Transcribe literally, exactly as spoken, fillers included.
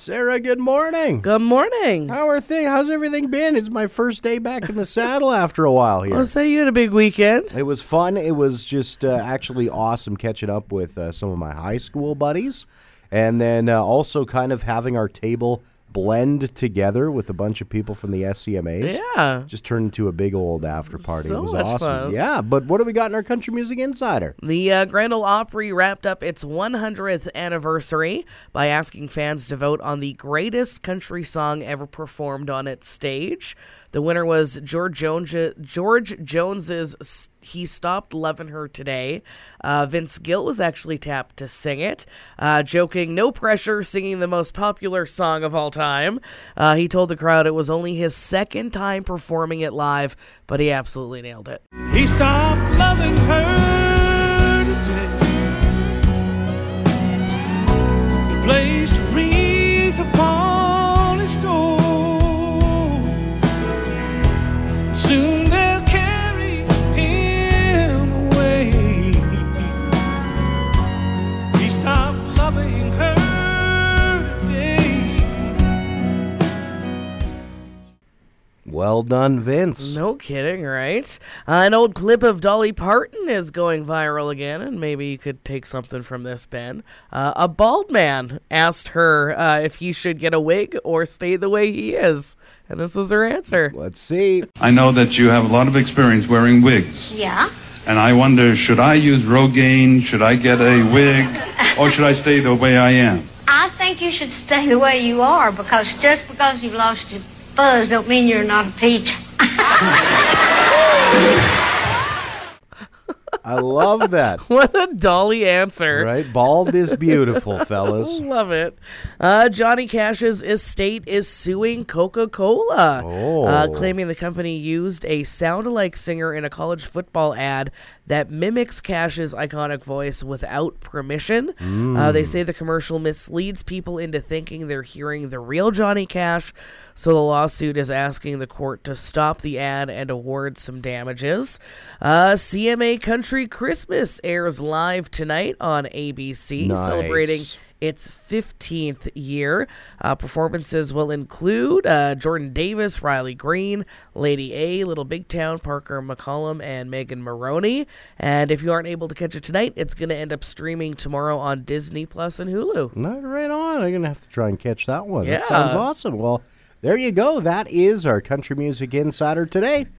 Sarah, good morning. Good morning. How are things? How's everything been? It's my first day back in the saddle after a while here. I'll say you had a big weekend. It was fun. It was just uh, actually awesome catching up with uh, some of my high school buddies. And then uh, also kind of having our table blend together with a bunch of people from the S C M As. Yeah. Just turned into a big old after party. So it was much awesome. fun. Yeah, but what do we got in our Country Music Insider? The uh, Grand Ole Opry wrapped up its one hundredth anniversary by asking fans to vote on the greatest country song ever performed on its stage. The winner was George Jones, George Jones's "He Stopped Lovin' Her Today." Uh, Vince Gill was actually tapped to sing it, uh, joking, "No pressure," singing the most popular song of all time. Uh, he told the crowd it was only his second time performing it live, but he absolutely nailed it. He stopped loving her today. He placed a wreath upon his door. Soon they'll carry him away. He stopped loving her today. Well done, Vince. No kidding, right? Uh, an old clip of Dolly Parton is going viral again, and maybe you could take something from this, Ben. Uh, a bald man asked her uh, if he should get a wig or stay the way he is, and this was her answer. Let's see. I know that you have a lot of experience wearing wigs. Yeah. And I wonder, should I use Rogaine? Should I get a wig? Or should I stay the way I am? I think you should stay the way you are, because just because you've lost your fuzz don't mean you're not a peach. I love that. What a Dolly answer. Right? Bald is beautiful, fellas. Love it. Uh, Johnny Cash's estate is suing Coca-Cola, Oh. uh, claiming the company used a sound-alike singer in a college football ad that mimics Cash's iconic voice without permission. Mm. Uh, they say the commercial misleads people into thinking they're hearing the real Johnny Cash, so the lawsuit is asking the court to stop the ad and award some damages. Uh, C M A Country Christmas airs live tonight on A B C, Nice. celebrating its fifteenth year. Uh, performances will include uh, Jordan Davis, Riley Green, Lady A, Little Big Town, Parker McCollum, and Megan Maroney. And if you aren't able to catch it tonight, it's going to end up streaming tomorrow on Disney Plus and Hulu. Right, right on. I'm going to have to try and catch that one. That Yeah. sounds awesome. Well, there you go. That is our Country Music Insider today.